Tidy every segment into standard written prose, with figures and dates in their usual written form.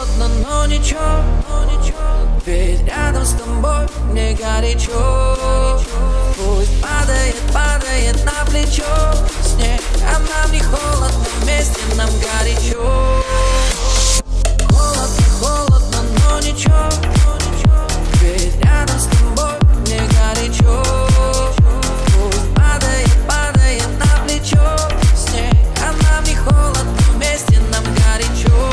холодно, но ничего, ведь рядом с тобой мне горячо. Пусть падает, падает на плечо снег, а нам не холодно, вместе нам горячо. Холодно, холодно, но ничего, ведь рядом с тобой мне горячо. Пусть падает, падает на плечо снег, а нам не холодно, вместе нам горячо.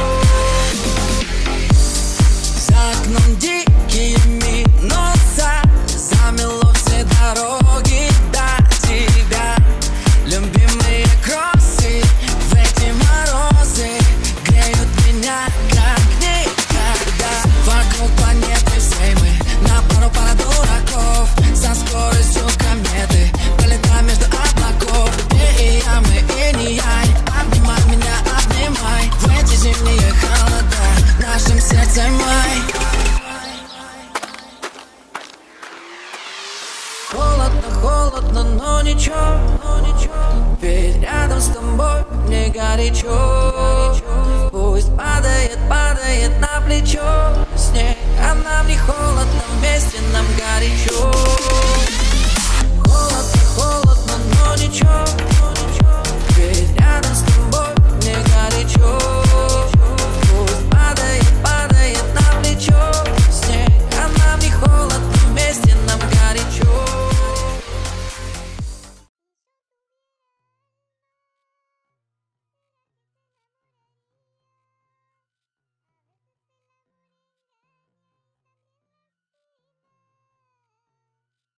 За окном дикие минуса, замело все дороги до тебя. Любимые кроссы в эти морозы греют меня как никогда. Вокруг планеты всей мы на пара дураков, со скоростью кометы пролетаем между облаков. Ты и я, мы и не я. Обнимай меня, обнимай в эти зимние холода, в нашем сердце май. Холодно, холодно, но ничего, ведь рядом с тобой мне горячо. Пусть падает, падает на плечо снег, а нам не холодно, вместе нам горячо.